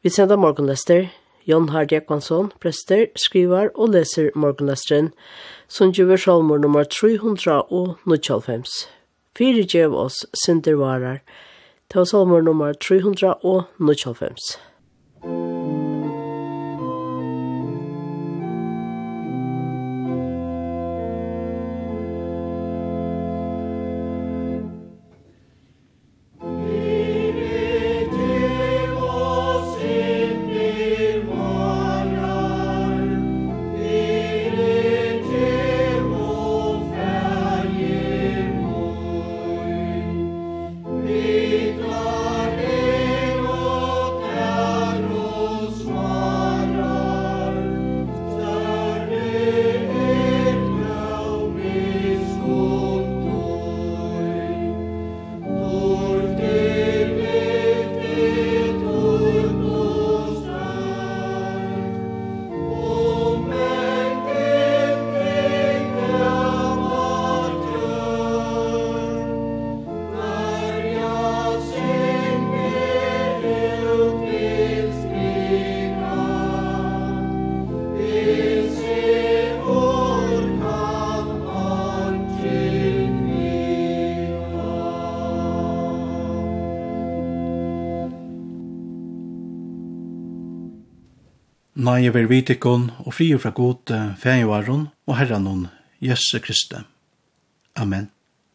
Vi sender morgenlester. Jon Hard Jakvansson, prester, skriver og leser morgenlesteren, som gjør salmer nummer 395. Fire gjev oss sintervarer, til salmer nummer 395. Nei ver vitikon og frie fra god fægjevaron og herranon Jesu Kristi. Amen.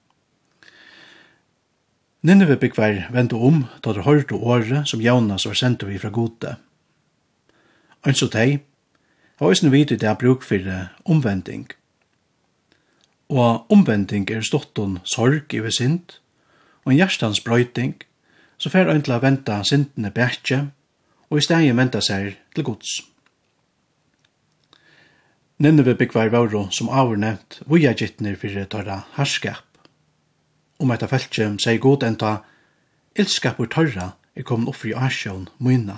Nineve byggvar vente da det hørte året som Jonas var sendt vi fra gode. Ønsk teg, har også vidt det bruk for omvending. Og omvending ståtton sorg i sint, og en hjertans brøyting, så fer øyntla venta sintene bætje, og i stedet venta seg til gods. Nineve byggvar var som avnevnt voja gittner fyrir tørra herskap. Etter feltje sier god enta ilskap tørra kommet opp i asjon myna.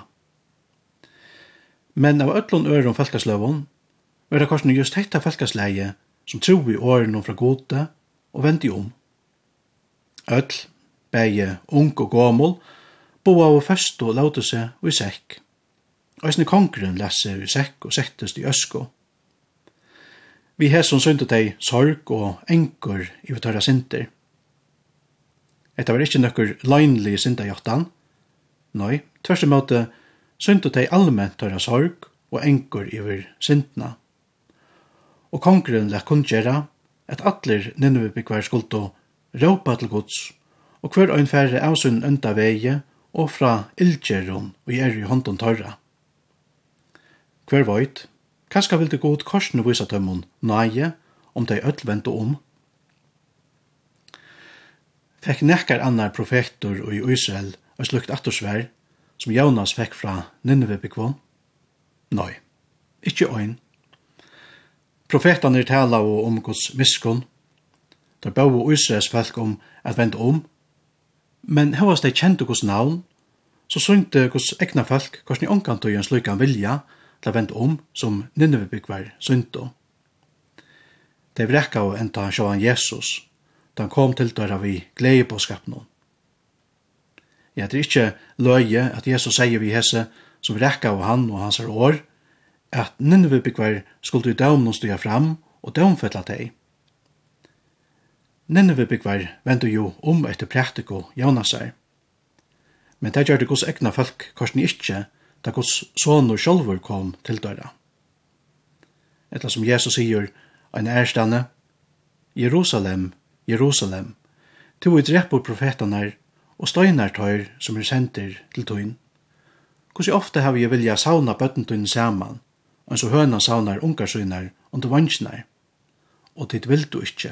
Men av öllun øron felkasløvun var det kanskje just hetta felkasleie som tro i åren fra gode og vendi Öll, beie ung og gamul, bo av fest og laute seg i sekk. Eisne kongren lesse i sekk og settest i øsko. Vi har som synte deg sorg og enker i tørra sinter. Etta var ikkje nøkker løgnlig sinterhjortan. Nei, tvers måte synte deg allment tørra sorg og enker i sintna. Og kongren lett kunngjera at atler Nineve-byggvar skuldo råpa til gods, og hver øyn færre av sin enda veie og fra ildgjeron og i hånden tørra. Hver veit, kanskje vil det god korsene vise tømmon nøye om de ødel vente Fekk nekkar annar profetor i Israel og slukt attorsvær som Jonas fekk fra Nineve-byggvån? Nei, ikkje øyn. Profetane tala om Guds miskon. Der bau Israels folk at vente men hevast de kjente Guds navn, så synte Guds egna folk korsen i omkantøy en slukan vilja til å vente som Nineve-byggvar synte. De vrekka og enta sjåan Jesus, da han kom til døra vi glede på skapnån. Det ikkje løye at Jesus sier vi hese som vrekka av han og hans år, at Nineve-byggvar skulle i dømnen styra fram og dømfetla deg. Nineve-byggvar vente jo etter praktiko Jonasar. Men det gjør det Guds egna folk korsen ikkje, da Guds sonur sjálfur kom til døra. Etla som Jesus sier, en ærstande, Jerusalem, Jerusalem, to i dreppor profetanar og støynartøyr som senter til tøyn. Hvordan ofte har vi vilja sauna bøttentøyne saman, og så høna saunar ungarsynar under vansnar, og dit vil du ikkje.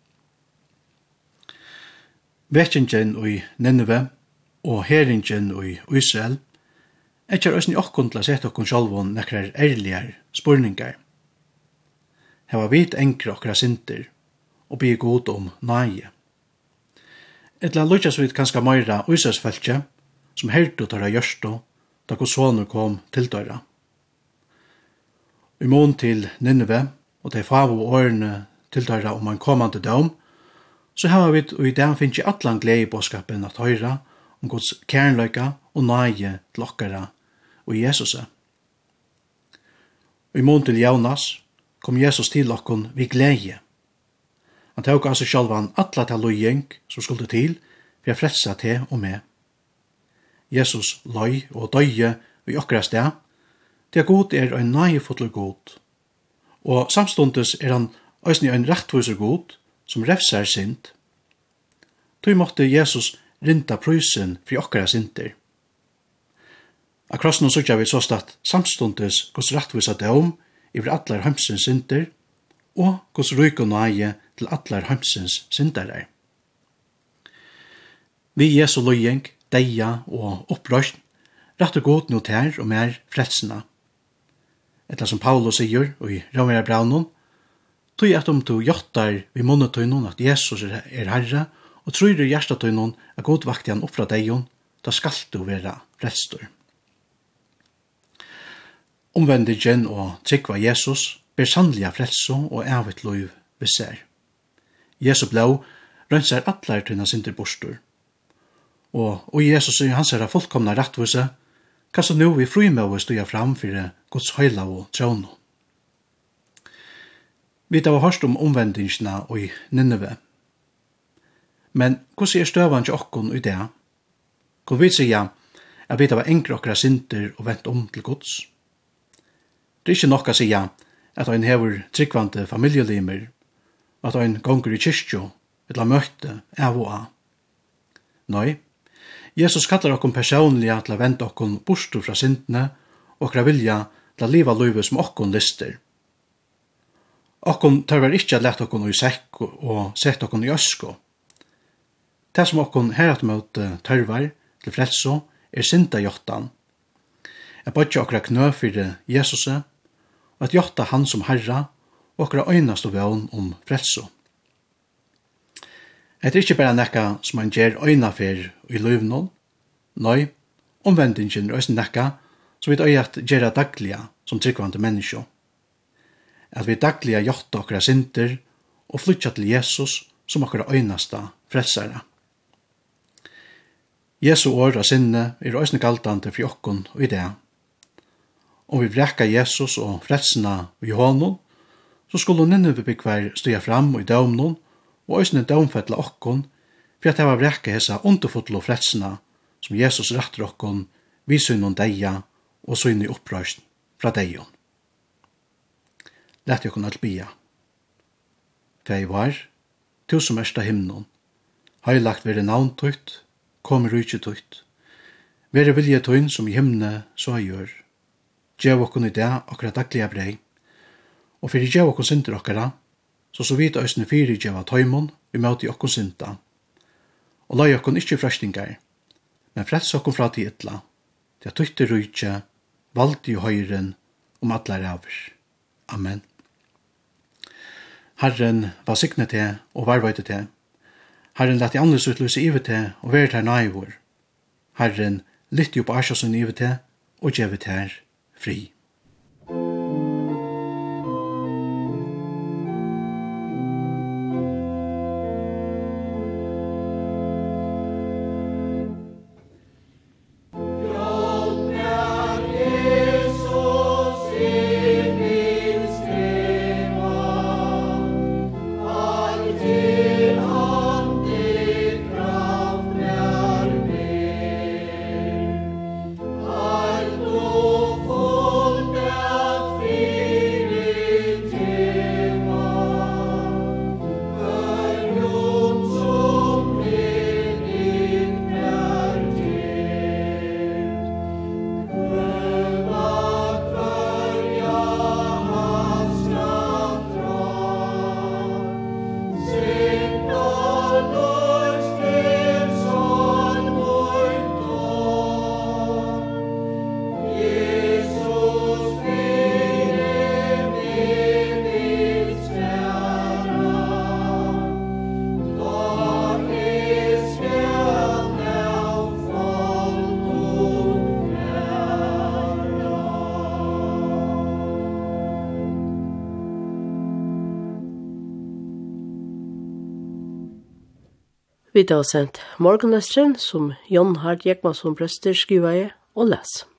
Vekkingen i Nineve og heringen i Israel ikkje er òsni okkund til å sette okkund sjálfun nekrar ærligar spurningar. Heva vit enkre okkra sinter og bli god nøye. Etla lukkjas vit kanska meira Israelsfeltje som hertu tørra gjørsto da Guds sonur kom til døra. I mån til Nineve og de favu årene til døra om en kommande dom, så har vi i dag finnes atlan glede i bådskapen at høyra om Guds kernløyka og nøye til okkara og Jesus. I mån til Jonas kom Jesus til okkon vid glede. Han tok altså sjálvan alla til løying som skulle til for å frelsa til og med. Jesus løy og døye i okkara sted, det god en nøyefotler god, og samstundes han òsni en rettviser god som refsar synd. Tøy måtte Jesus rinta prysen for okkara synder. Akross nå sykja vi såst at samstundes gos rettvisa døm iver allar heimsens synder, og gos ryk og nøye til allar heimsens syndere. Vi Jesu løying, deia og opprøst, rettur god nå ter og mer frelsena. Etla som Paulus sier i Romera Braunon, tog at du gjottar vi munnetøynon at Jesus er Herre, og tror i hjertetøynon at god vakti han oppfra deion, da skal du være frelstor. Omvendingen og tryggva Jesus ber sannliga frelso og evigt liv vi ser. Jesu blå rønnsar allar tøyna synder bostor. Og Jesus i hans herra fullkomna rettvise, kanskje nu vi frumøve stuja fram fyrir Guds høyla og tråno. Vi tar hørst om omvendingsna og i Nineve. Men hvordan er støvan til okkon i det? Hvor vi sier at vi tar enkre okkara synder og vent om til Guds? Det er ikke nok å si at ein hever tryggvante familielimer, at ein gonger i kyrkjo, eller møte av og av. Nei, Jesus kallar okkom personliga til å vente okkom bostur fra syndene, og okra vilja til å liva livet som okkom lister. Okkom tørver ikkje å lette okkom i sekk og sette okkom i øsko. Det som okkom herat mot tørver til frelso er synda jottan. Jeg bodde okra knø fyrir Jesus, og at jotta han som herra, og okra øynast og vevn om frelso. Det er ikke bare nekka som man gjer øyna fyr i løvnån. Nei, omvendingen er også nekka som vi øyat gjerra dagliga som tryggvante menneskje. At vi dagliga gjotta okra synder og flytja til Jesus som okra øynasta frelsare. Jesu år og sinne er også galtande for okkon og i det. Om vi brekka Jesus og frelsena i hånden, så skulle Ninevebygvar støya fram i dømnon og òsne dømfettla okkon, for at det var brekka hesa underfotlo frelsena som Jesus rettur okkon vi synnon deia og synni opprøst fra deion. Lett okkon alt bia. Fei var, tu som ersta himnon, heilagt vere navntøyt, kom rujtjutøyt, vere viljetøyn som i himne så gjør. Gjev okkon i det okra daglige brei, og fyrir gjev okkon synder okkara, så vidt òsne fyrir gjev av tøymon vi møte okkon synda. Og lai okkon ikkje frøstingar, men frels okkon fra til ytla, til at tøytte rujtje, valdi og høyren om atlar avir. Amen. Herren var sikne til og varvøyte til. Herren lett i andres utløse ive til og være til naivor. Herren lytte opp asjosen ive til og gjevet her fri. Vi har sendt morgenløsteren som Jon Hart Jekmansson prester skriver og les.